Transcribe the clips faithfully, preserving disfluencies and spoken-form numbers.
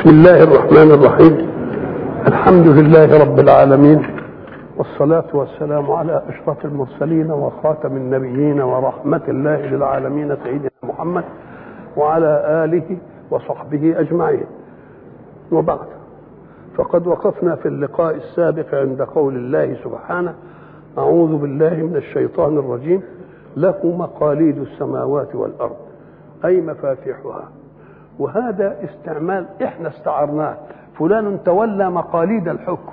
بسم الله الرحمن الرحيم. الحمد لله رب العالمين، والصلاة والسلام على أشرف المرسلين وخاتم النبيين ورحمة الله للعالمين سيدنا محمد وعلى آله وصحبه أجمعين. وبعد، فقد وقفنا في اللقاء السابق عند قول الله سبحانه: أعوذ بالله من الشيطان الرجيم، له مقاليد السماوات والأرض، أي مفاتيحها. وهذا استعمال احنا استعرناه، فلان تولى مقاليد الحكم،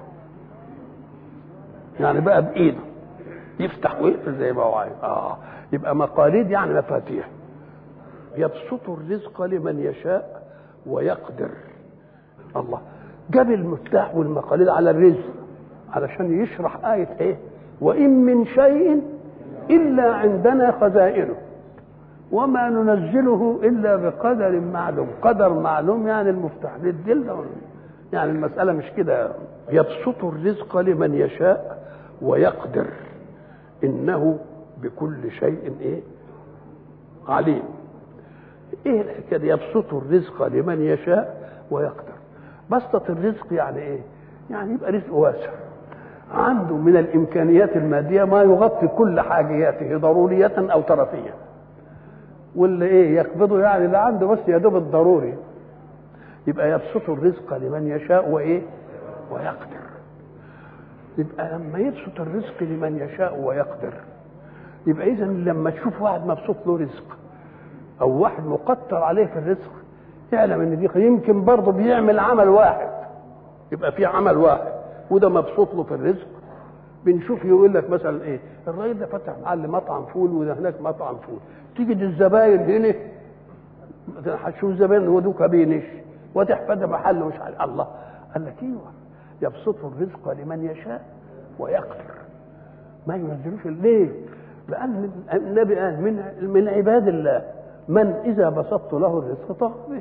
يعني بقى بايده يفتح ويقفل زي ما هو عايز. اه يبقى مقاليد يعني مفاتيح. يبسط الرزق لمن يشاء ويقدر. الله جاب المفتاح والمقاليد على الرزق علشان يشرح آية ايه؟ وإن من شيء إلا عندنا خزائنه وما ننزله إلا بقدر معلوم. قدر معلوم يعني المفتاح للدل، يعني المسألة مش كده. يبسط الرزق لمن يشاء ويقدر إنه بكل شيء إيه؟ عليم. إيه الحكاية؟ يبسط الرزق لمن يشاء ويقدر. بسطة الرزق يعني إيه؟ يعني يبقى رزق واسع، عنده من الإمكانيات المادية ما يغطي كل حاجياته ضرورية أو ترفية. واللي ايه يقبضه يعني اللي عنده بس يا دوب الضروري. يبقى يبسط الرزق لمن يشاء وايه ويقدر. يبقى لما يبسط الرزق لمن يشاء ويقدر، يبقى اذا لما تشوف واحد مبسوط له رزق او واحد مقتر عليه في الرزق، اعلم ان دي يمكن برضه بيعمل عمل واحد، يبقى في عمل واحد وده مبسوط له في الرزق. بنشوف يقول لك مثلا ايه، الراجل ده فتح محل مطعم فول وده هناك مطعم فول، تيجي الزباين هنا هتشوف الزباين هو دوكا بينش وتحفظ محل مش عارف. الله قال لك ايوه يبسط الرزق لمن يشاء ويقدر، ما ينزلوش. ليه؟ لان النبي قال من من عباد الله من اذا بسطت له الرزق طغى به.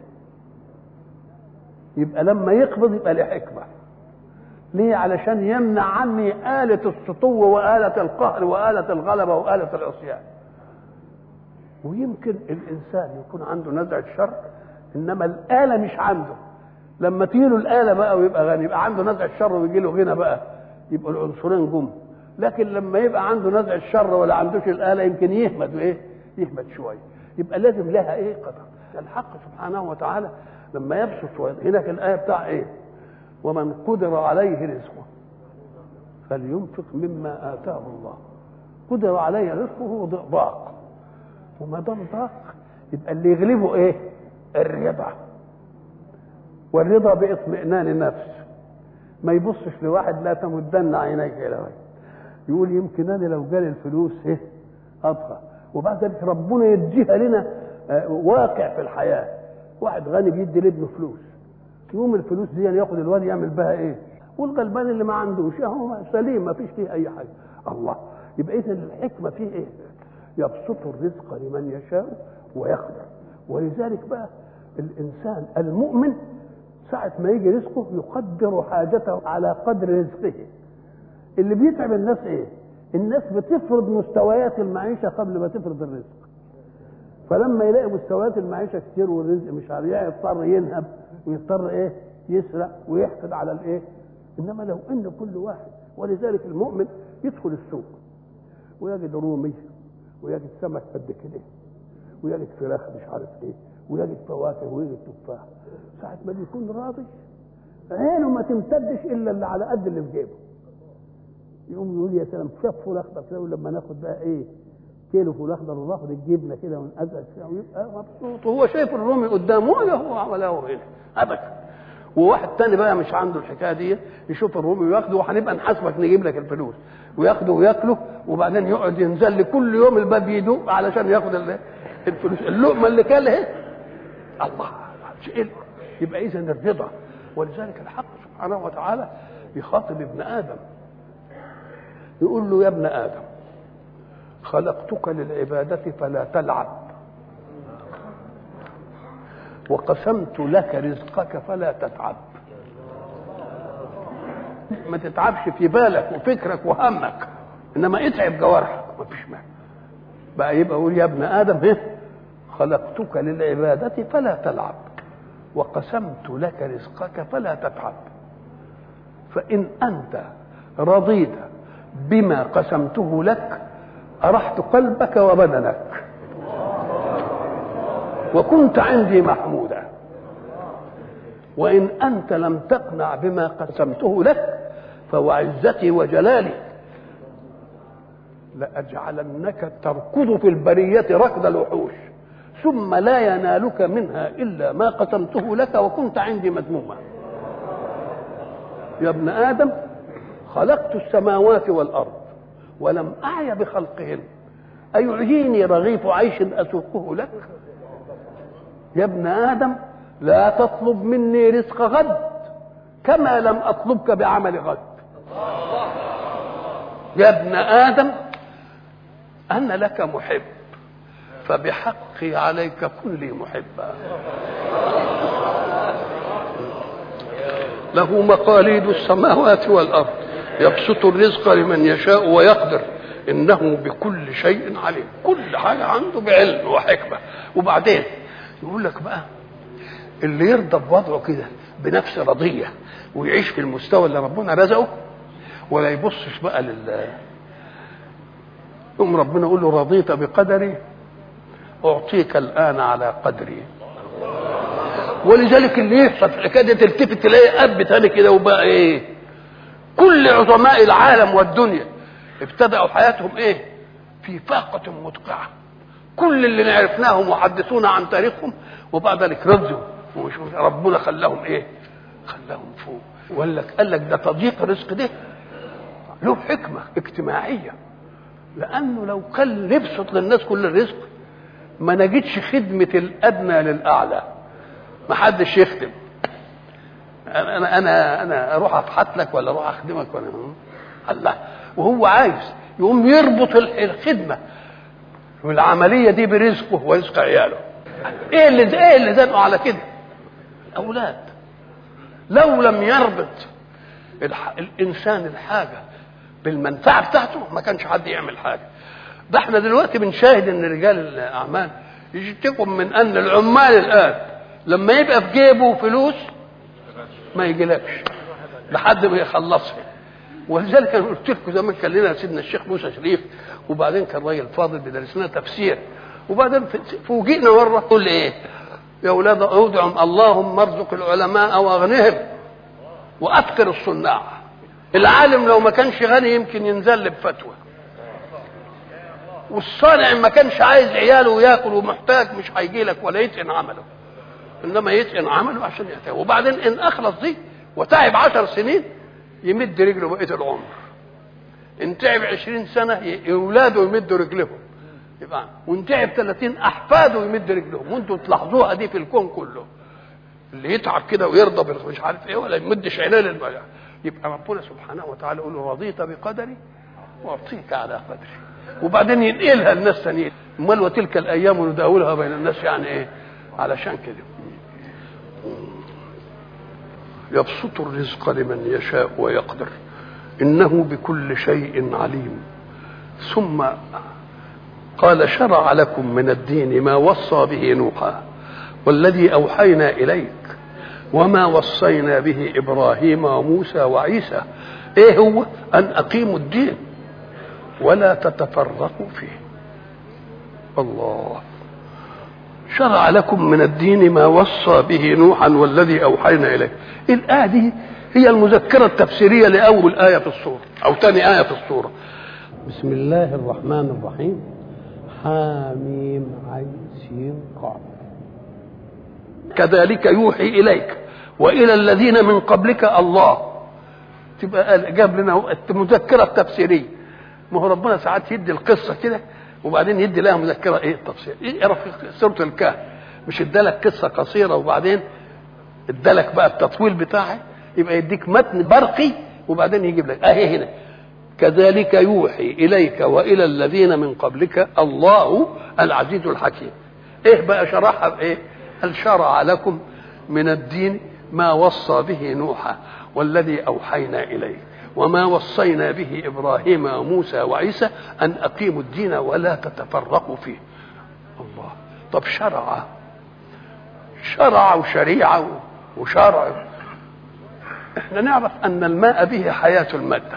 يبقى لما يقبض يبقى له حكمه. ليه؟ علشان يمنع عني آلة السطو وآلة القهر وآلة الغلبة وآلة العصيان. ويمكن الإنسان يكون عنده نزعة شر إنما الآلة مش عنده. لما تجيله الآلة بقى ويبقى غني يبقى عنده نزعة شر ويجي له غنى بقى، يبقى العنصرين جم. لكن لما يبقى عنده نزعة شر ولا عندوش الآلة يمكن يهمد وإيه؟ يهمد شوية. يبقى لازم لها إيه؟ قدر. الحق سبحانه وتعالى لما يبسط هنا في الآية بتاع إيه؟ ومن قدر عليه رزقه فلينفق مما آتاه الله. قدر عليه رزقه ضاق، وما دام ضاق يبقى اللي يغلبه ايه؟ الرضا. والرضا باطمئنان النفس. ما يبصش لواحد لا تمدن عينيك الى وجهه يقول يمكن انا لو جالي الفلوس ايه ابقى. وبعد ذلك ربنا يديها لنا واقع في الحياه. واحد غني بيدي لابنه فلوس، يوم الفلوس دي ياخد الواد يعمل بها ايه؟ والغلبان اللي ما عندوش اهو سليم ما فيش فيه اي حاجه. الله يبقى اذا الحكمه فيه ايه؟ يبسط الرزق لمن يشاء ويقدر. ولذلك بقى الانسان المؤمن ساعه ما يجي رزقه يقدر حاجته على قدر رزقه. اللي بيتعب الناس ايه؟ الناس بتفرض مستويات المعيشه قبل ما تفرض الرزق. فلما يلاقي مستويات المعيشه كتير والرزق مش عارف يضطر ينهب ويضطر ايه؟ يسرق ويحقد على الايه؟ انما لو ان كل واحد، ولذلك المؤمن يدخل السوق ويجد رومي ويجد سمك قد كده ويجد فراخ مش عارف ايه ويجد فواكه ويجد تفاح، ساعة ما يكون راضي عينه ما تمتدش الا اللي على قد اللي في جيبه. يقوم يقول يا سلام شاف فول اخضر كده، ولما ناخد بقى ايه كيلو فول اخضر وناخد الجبنه كده ونقزقز فيها ويبقى مبسوط وهو شايف الرومي قدامه ولا هو ولا هو هنا ابدا. وواحد تاني بقى مش عنده الحكايه دي يشوف الرومي وياخده وهنبقى نحاسبك نجيب لك الفلوس، وياخده وياكله وبعدين يقعد ينزل لي كل يوم الباب يدق علشان ياخد الفلوس اللقمه اللي كلها. الله يبقى اذا الرضا. ولذلك الحق سبحانه وتعالى يخاطب ابن ادم يقول له يا ابن ادم خلقتك للعباده فلا تلعب، وقسمت لك رزقك فلا تتعب. ما تتعبش في بالك وفكرك وهمك، انما اتعب جوارحك ما فيش مانع. بقى يبقى يقول يا ابن ادم ايه خلقتك للعباده فلا تلعب وقسمت لك رزقك فلا تتعب، فإن أنت رضيت بما قسمته لك أرحت قلبك وبدنك وكنت عندي محمودا، وإن أنت لم تقنع بما قسمته لك فوعزتي وجلالي لأجعلنك تركض في البرية ركض الوحوش ثم لا ينالك منها إلا ما قسمته لك وكنت عندي مذموما. يا ابن آدم خلقت السماوات والأرض ولم أعي بخلقهن، أيعيني رغيف عيش أسوقه لك؟ يا ابن آدم لا تطلب مني رزق غد كما لم أطلبك بعمل غد. يا ابن آدم أنا لك محب فبحقي عليك كن لي محبا. له مقاليد السماوات والأرض يبسط الرزق لمن يشاء ويقدر إنه بكل شيء عليم. كل حاجة عنده بعلم وحكمة. وبعدين يقول لك بقى اللي يرضى بوضعه كده بنفس رضية ويعيش في المستوى اللي ربنا رزقه ولا يبصش بقى لل يوم ربنا يقول له رضيت بقدري أعطيك الآن على قدري. ولذلك اللي يحصل في الحكايه تلتفت تلاقي اب تاني كده وبقى ايه؟ كل عظماء العالم والدنيا ابتدأوا حياتهم ايه؟ في فاقة مدقعة. كل اللي عرفناهم وحدثونا عن تاريخهم وبعد ذلك رضوا ربنا خلاهم ايه؟ خلاهم فوق. وقال لك قال لك ده تضييق الرزق ده له حكمة اجتماعية، لأنه لو كان يبسط للناس كل الرزق ما نجدش خدمة الأدنى للأعلى. ما حدش يخدم. انا انا انا اروح افحت لك ولا اروح اخدمك ولا الله. وهو عايز يقوم يربط الخدمه والعمليه دي برزقه ورزق عياله. ايه اللي ايه اللي زنقوا على كده؟ اولاد. لو لم يربط الح... الانسان الحاجه بالمنفعه بتاعته ما كانش حد يعمل حاجه. ده احنا دلوقتي بنشاهد ان رجال الاعمال يشتكوا من ان العمال الان لما يبقى في جيبه فلوس ما يجيلكش لحد ما يخلصها. ولذلك انا قلت لكم زمان كان لنا سيدنا الشيخ موسى شريف وبعدين كان راجل فاضل بيدرس لنا تفسير وبعدين فوجئنا مره تقول ايه؟ يا اولاد ادعوا اللهم ارزق العلماء واغنهم وافقر الصناع. العالم لو ما كانش غني يمكن ينزل بفتوى، والصانع ما كانش عايز عياله ياكل ومحتاج مش هيجي لك ولا يتقن عمله، انما يتقن عمله عشان يحتاج. وبعدين ان اخلص دي وتعب عشر سنين يمد رجله بقيه العمر. ان تعب عشرين سنه اولاده يمدوا رجلهم يبقى، وان تعب ثلاثين احفاده يمد رجلهم. وانتم تلاحظوها دي في الكون كله، اللي يتعب كده ويرضى مش عارف ايه ولا يمدش عينيه للمجال. يبقى ربنا سبحانه وتعالى يقول له رضيت بقدري واعطيك على قدري. وبعدين ينقلها للناس ثانيين. امال وتلك الايام نداولها بين الناس يعني ايه؟ علشان كده يبسط الرزق لمن يشاء ويقدر إنه بكل شيء عليم. ثم قال شرع لكم من الدين ما وصى به نوحا والذي أوحينا إليك وما وصينا به إبراهيم وموسى وعيسى. إيه هو؟ أن أقيموا الدين ولا تتفرقوا فيه. الله شرع لكم من الدين ما وصى به نوحا والذي أوحينا إليه. الآية دي هي المذكرة التفسيرية لأول آية في السورة أو ثاني آية في السورة. بسم الله الرحمن الرحيم. حاميم عين سين قاف. كذلك يوحي إليك وإلى الذين من قبلك الله. تبقى جاب لنا المذكرة التفسيرية. ما هو ربنا ساعات يدي القصة كده وبعدين يدي لها مذكره ايه التفسير. اقرا في سوره الكهف مش ادالك قصه قصيره وبعدين ادالك بقى التطويل بتاعها، يبقى يديك متن برقي وبعدين يجيب لك اهي هنا كذلك يوحي اليك والى الذين من قبلك الله العزيز الحكيم. ايه بقى شرحها بايه؟ هل شرع لكم من الدين ما وصى به نوحا والذي اوحينا اليه وما وصينا به إبراهيم وموسى وعيسى أن أقيموا الدين ولا تتفرقوا فيه. الله. طب شرع شرع وشريعة وشرع. احنا نعرف ان الماء به حياة المادة،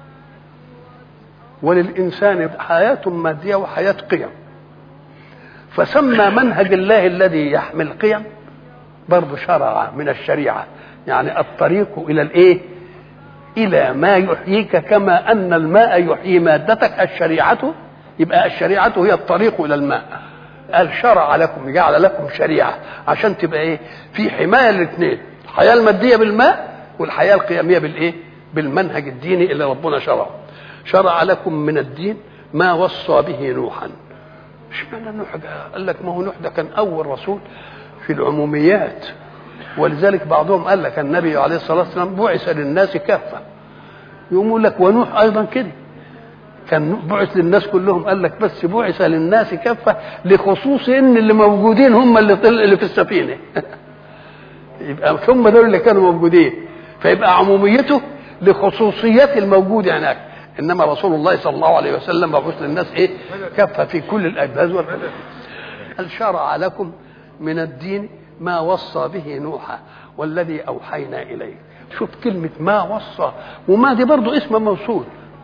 وللإنسان حياة مادية وحياة قيم، فسمى منهج الله الذي يحمل قيم برضه شرع من الشريعة، يعني الطريق إلى الإيه؟ إلى ما يحييك، كما أن الماء يحيي مادتك. الشريعة يبقى الشريعة هي الطريق إلى الماء. قال شرع لكم، جعل لكم شريعة عشان تبقى إيه؟ في حماية الاثنين، الحياة المادية بالماء والحياة القيمية بالإيه؟ بالمنهج الديني اللي ربنا شرعه. شرع لكم من الدين ما وصى به نوحا. اشمعنى نوح ده؟ قال لك ما هو نوح ده كان أول رسول في العموميات، ولذلك بعضهم قال لك النبي عليه الصلاة والسلام بعث للناس كافة. يقول لك ونوح أيضا كده كان بعث للناس كلهم، قال لك بس بعث للناس كافة لخصوص ان اللي موجودين هم اللي طل... اللي في السفينة يبقى هم دول اللي كانوا موجودين، فيبقى عموميته لخصوصيات الموجود هناك. انما رسول الله صلى الله عليه وسلم مبعوث للناس ايه؟ كافة في كل الأجهزة والحدود. قال شرع لكم من الدين ما وصى به نوحا والذي أوحينا إليه. شوف كلمة ما وصى، وما دي برضو اسم موصول.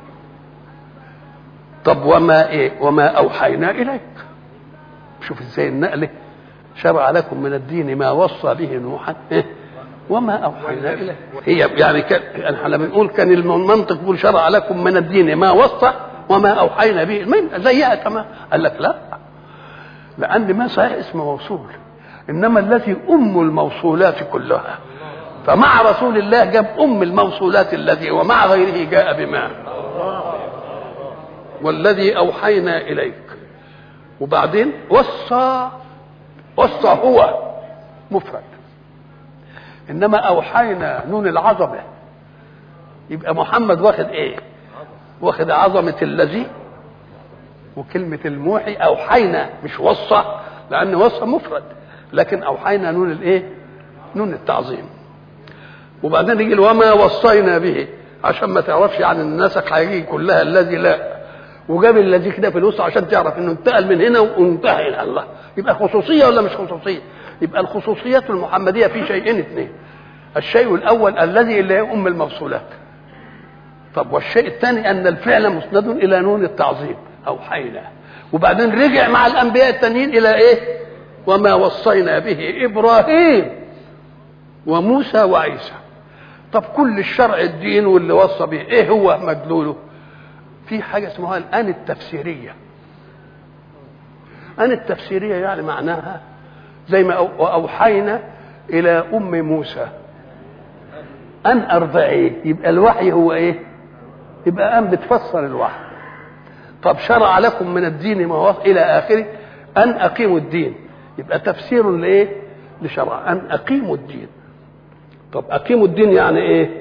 طب وما ايه؟ وما أوحينا إليك. شوف ازاي النقلة، شرع لكم من الدين ما وصى به نوحا إيه؟ وما أوحينا إليك. هي يعني كان احنا بنقول كان المنطق يقول شرع لكم من الدين ما وصى وما أوحينا به، زيها كما قال لك لا، لأن ما صحيح اسم موصول، إنما التي أم الموصولات كلها. فمع رسول الله جاب أم الموصولات الذي، ومع غيره جاء بما والذي أوحينا إليك. وبعدين وصى، وصى هو مفرد، إنما أوحينا نون العظمة، يبقى محمد واخد إيه؟ واخد عظمة الذي، وكلمة الموحي أوحينا مش وصى، لأن وصى مفرد، لكن أوحينا نون الإيه؟ نون التعظيم. وبعدين يجي وما وصينا به، عشان ما تعرفش عن النسق هيجي كلها الذي لا، وجاب الذي كده في الوسط عشان تعرف انه انتقل من هنا وانتهى الى الله. يبقى خصوصيه ولا مش خصوصيه؟ يبقى الخصوصيات المحمديه في شيئين اثنين. الشيء الاول الذي اللي هي ام الموصولات. طب والشيء الثاني ان الفعل مسند الى نون التعظيم اوحينا. وبعدين رجع مع الانبياء الثانيين الى ايه؟ وما وصينا به ابراهيم وموسى وعيسى. طب كل الشرع الدين واللي وصى به ايه هو مدلوله؟ في حاجه اسمها الان التفسيريه. ان التفسيريه يعني معناها زي ما اوحينا الى ام موسى ان ارضعيه، يبقى الوحي هو ايه؟ يبقى ان بتفسر الوحي. طب شرع لكم من الدين ما وصى الى اخره ان اقيموا الدين، يبقى تفسير لايه؟ لشرع ان اقيموا الدين. طب اقيموا الدين يعني ايه؟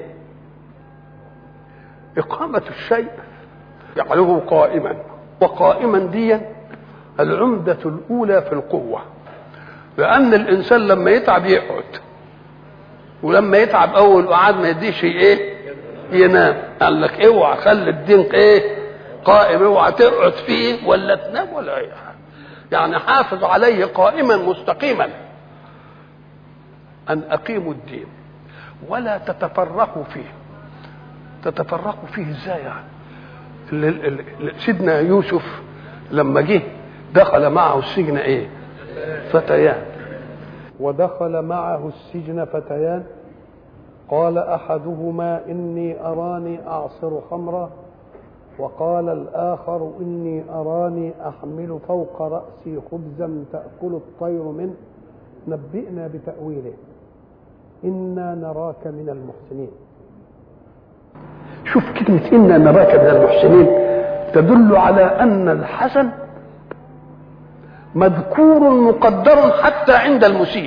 اقامه الشيء يجعله قائما، وقائما دي العمده الاولى في القوه، لان الانسان لما يتعب يقعد، ولما يتعب اول قعد ما يديش ايه؟ ينام. قال لك اوعى خلي الدين ايه؟ قائم، اوعى تقعد فيه ولا تنام ولا اي حاجه، يعني حافظ عليه قائما مستقيما. ان اقيموا الدين ولا تتفرقوا فيه. تتفرقوا فيه ازاي يعني؟ سيدنا يوسف لما جه دخل معه السجن ايه؟ فتيان. ودخل معه السجن فتيان قال احدهما اني اراني اعصر خمرا وقال الاخر اني اراني احمل فوق راسي خبزا تاكل الطير منه نبئنا بتاويله انا نراك من المحسنين. شوف كلمه انا نراك من المحسنين تدل على ان الحسن مذكور مقدر حتى عند المسيء.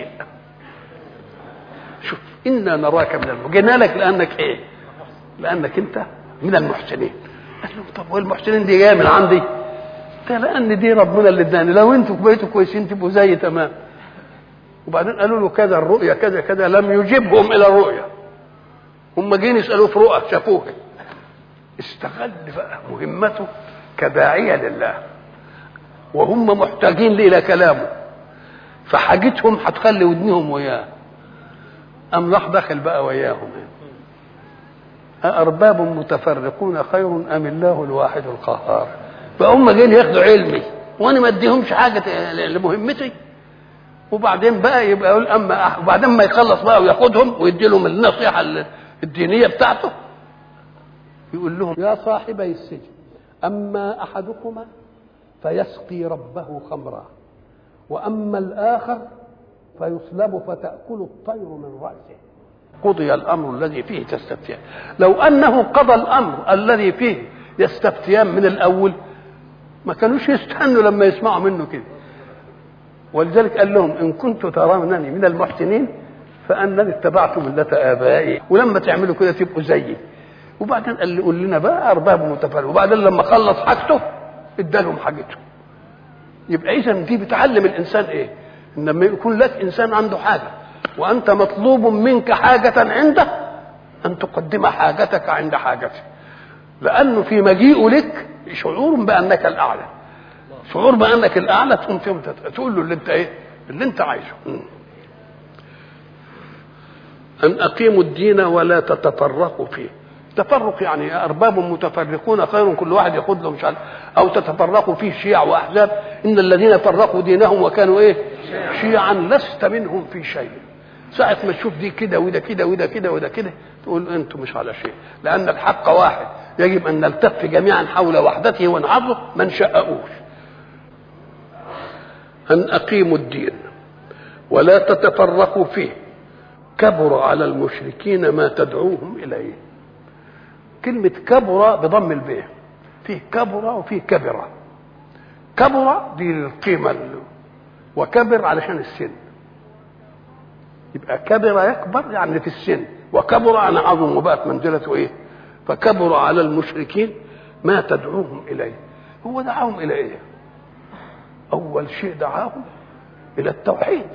شوف انا نراك من المحسنين، جينا لك لانك ايه؟ لانك انت من المحسنين. قال له طب والمحسنين دي جايه من عندي؟ قال لان دي ربنا اللي اداني، لو انتوا بقيتوا كويسين تبقوا زي تمام. وبعدين قالوا له كذا الرؤيا كذا كذا، لم يجبهم الى الرؤيا، هم جايين يسالوه في رؤى شافوها. استغل بقى مهمته كداعيه لله، وهم محتاجين الى كلامه، فحاجتهم هتخلي ودنهم وياه، أم راح داخل بقى وياهم. أأرباب متفرقون خير أم الله الواحد القهار؟ فهم جايين ياخدوا علمي وانا ما اديهمش حاجه لمهمتي، وبعدين بقى يبقى يقول اما وبعدين ما يخلص بقى وياخدهم ويدي لهم النصيحه الدينيه بتاعته، يقول لهم يا صاحبي السجن اما احدكما فيسقي ربه خمرا واما الاخر فيصلب فتاكل الطير من راسه. قضي الامر الذي فيه تستفتيان. لو انه قضى الامر الذي فيه يستفتيان من الاول ما كانوش يستنوا لما يسمعوا منه كده. ولذلك قال لهم ان كنتم ترونني من المحسنين فانني اتبعت مله ابائي، ولما تعملوا كده تبقوا زيي. وبعدين قال لي قول لنا بقى ارباب متفرقون، وبعدين لما خلص حاجته ادالهم حاجته. يبقى اذا دي بتعلم الانسان ايه؟ ان لما يكون لك انسان عنده حاجه وانت مطلوب منك حاجه عنده ان تقدم حاجتك عند حاجته، لانه في مجيئه لك شعور بانك الاعلى، شعور بانك الاعلى تقوم فيهم تقول له اللي انت ايه اللي انت عايزه. ان اقيموا الدين ولا تتفرقوا فيه. تفرق يعني ارباب متفرقون خير، كل واحد ياخذ له مش عارف، او تتفرقوا فيه شيع واحزاب، ان الذين فرقوا دينهم وكانوا ايه شيعا لست منهم في شيء. ساعة ما تشوف دي كده وده كده وده كده وده كده تقول انتم مش على شيء، لان الحق واحد يجب ان نلتف جميعا حول وحدته ونعرضه ما نشققوش. ان اقيموا الدين ولا تتفرقوا فيه كبر على المشركين ما تدعوهم اليه. كلمة كبر بضم الباء، فيه كبر وفيه كبرة. كبر دي القيمة وكبر علشان السن، يبقى كبر يكبر يعني في السن، وكبر أنا عظم وبقت منزلته إيه؟ فكبر على المشركين ما تدعوهم إليه. هو دعاهم إلى إيه؟ أول شيء دعاهم إلى التوحيد،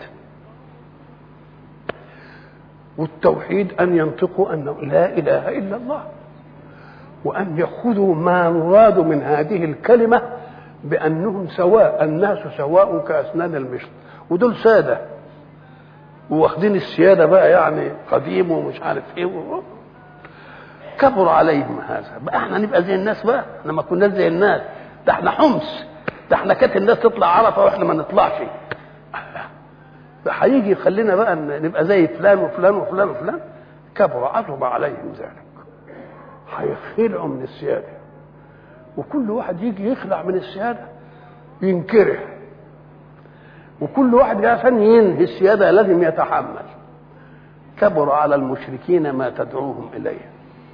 والتوحيد أن ينطقوا أنه لا إله إلا الله، وأن يأخذوا ما مراد من هذه الكلمة بأنهم سواء، الناس سواء كأسنان المشط، ودول سادة واخدين السيادة بقى يعني قديم ومش عارف ايه. كبر عليهم هذا بقى، احنا نبقى زي الناس بقى؟ احنا ما كناش زي الناس، ده احنا حمص، ده احنا كانت الناس تطلع عرفة واحنا ما نطلعش. هيجي يخلينا بقى نبقى زي فلان وفلان وفلان وفلان. كبر عظم عليهم ذلك، هيخلعوا من السيادة، وكل واحد يجي يخلع من السيادة ينكره، وكل واحد عشان ينهي السيادة لازم يتحمل. كبر على المشركين ما تدعوهم إليه.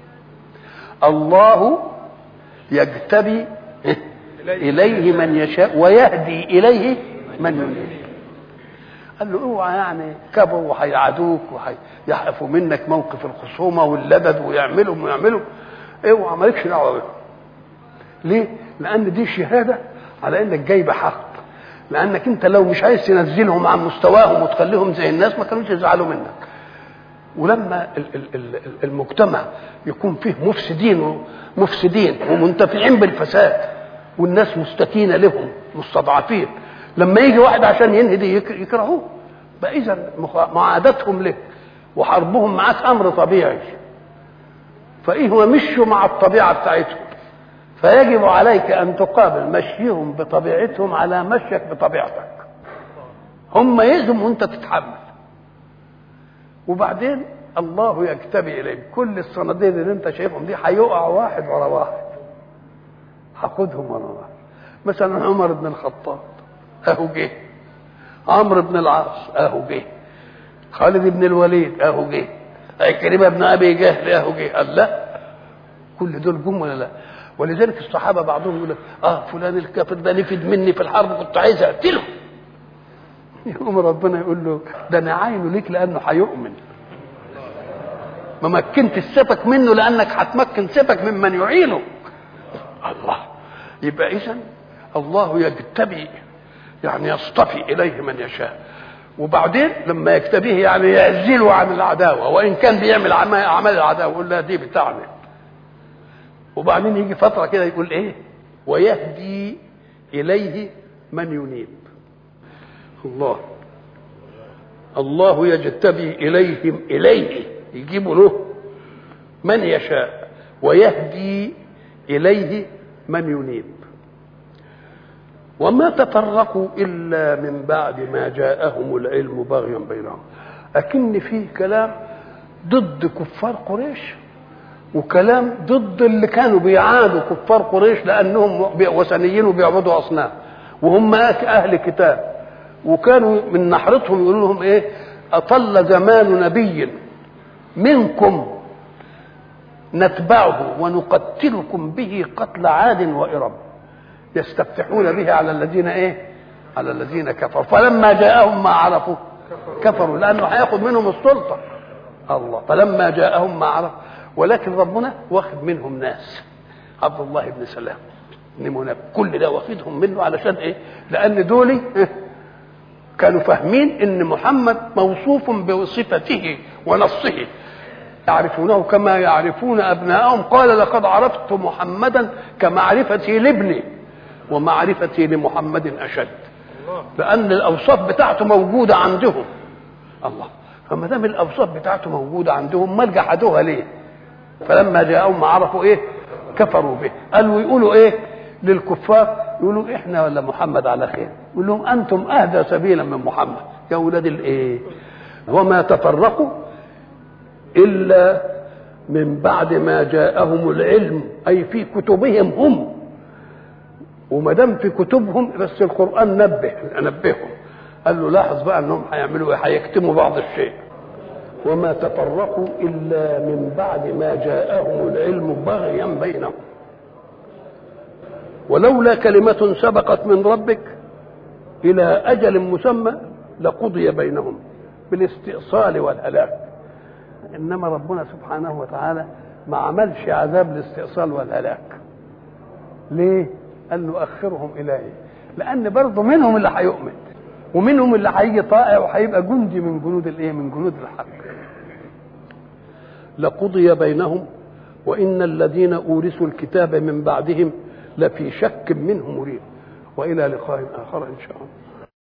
الله يجتبي إليه من يشاء ويهدي إليه من ينيب. قال له اوعى يعني كبروا وهيعادوك وهيحقفوا منك موقف الخصومة واللدد ويعملوا ويعملوا، اوعى مالكش دعوة بهم. ليه؟ لأن دي شهادة على إنك جاي بحق، لانك انت لو مش عايز تنزلهم عن مستواهم وتخليهم زي الناس ما كانوش يزعلوا منك. ولما المجتمع يكون فيه مفسدين مفسدين ومنتفعين بالفساد والناس مستكينه لهم مستضعفين، لما يجي واحد عشان ينهي دي يكرهوه بقى. اذا معادتهم لك وحربهم معاك امر طبيعي، فايه هو مشوا مع الطبيعه بتاعتهم، فيجب عليك ان تقابل مشيهم بطبيعتهم على مشيك بطبيعتك. هم يأذم وانت تتحمل. وبعدين الله يجتبي اليك كل الصناديق اللي انت شايفهم دي هيقع واحد ورا واحد، هاخدهم ورا واحد. مثلا عمر بن الخطاب اهو جه، عمرو بن العاص اهو جه، خالد بن الوليد اهو جه، عكرمة بن ابي جهل اهو جه. قال لا، كل دول جم ولا لا؟ ولذلك الصحابه بعضهم يقول لك اه فلان الكافر ده نفد مني في الحرب كنت عايز اقتله، يقوم ربنا يقول له ده انا عاينه ليك لانه هيؤمن، ما مكنت سيفك منه لانك هتمكن سيفك ممن يعينه. الله. يبقى اذا الله يجتبي يعني يصطفي اليه من يشاء، وبعدين لما يجتبيه يعني يعزله عن العداوه، وان كان بيعمل اعمال العداوه يقول لا دي بتاعنا. وبعدين يجي فترة كده يقول ايه؟ ويهدي اليه من ينيب. الله. الله يجتبي إليهم إليه يجيب له من يشاء ويهدي إليه من ينيب. وما تفرقوا إلا من بعد ما جاءهم العلم بغيا بينهم. لكن فيه كلام ضد كفار قريش وكلام ضد اللي كانوا بيعادوا كفار قريش لأنهم وثنيين وبيعبدوا أصنام وهم أهل كتاب، وكانوا من نحرتهم يقولوا لهم إيه؟ أطل زمان نبي منكم نتبعه ونقتلكم به قتل عاد وإرم يستفتحون به على الذين إيه؟ على الذين كفروا، فلما جاءهم ما عرفوا كفروا لأنه هياخد منهم السلطة الله. فلما جاءهم ما عرفوا، ولكن ربنا واخد منهم ناس، عبد الله بن سلام نمونا كل ده واخدهم منه علشان ايه؟ لان دول كانوا فاهمين ان محمد موصوف بصفته ونصه يعرفونه كما يعرفون ابنائهم. قال لقد عرفت محمدا كمعرفتي لابني ومعرفتي لمحمد اشد، لان الاوصاف بتاعته موجوده عندهم الله. فما دام الاوصاف بتاعته موجوده عندهم ما جحدوها ليه؟ فلما جاءهم ما عرفوا ايه؟ كفروا به. قالوا يقولوا ايه للكفار؟ يقولوا احنا ولا محمد على خير؟ يقول لهم انتم اهدى سبيلا من محمد يا اولاد الايه. وما تفرقوا الا من بعد ما جاءهم العلم، اي في كتبهم هم، وما دام في كتبهم بس القران نبه نبههم قال له لاحظ بقى انهم هيعملوا ايه؟ هيكتموا بعض الشيء. وما تفرقوا إلا من بعد ما جاءهم العلم بغيا بينهم ولولا كلمة سبقت من ربك إلى أجل مسمى لقضي بينهم بالاستئصال والهلاك. إنما ربنا سبحانه وتعالى ما عملش عذاب الاستئصال والهلاك. ليه؟ قال له أخرهم إلى إيه؟ لأن برضه منهم اللي هيؤمن ومنهم اللي هيجي طائع وهيبقى جندي من جنود الايه؟ من جنود الحق. لقضي بينهم وان الذين اورثوا الكتاب من بعدهم لفي شك منه مريب. والى لقاء اخر ان شاء الله.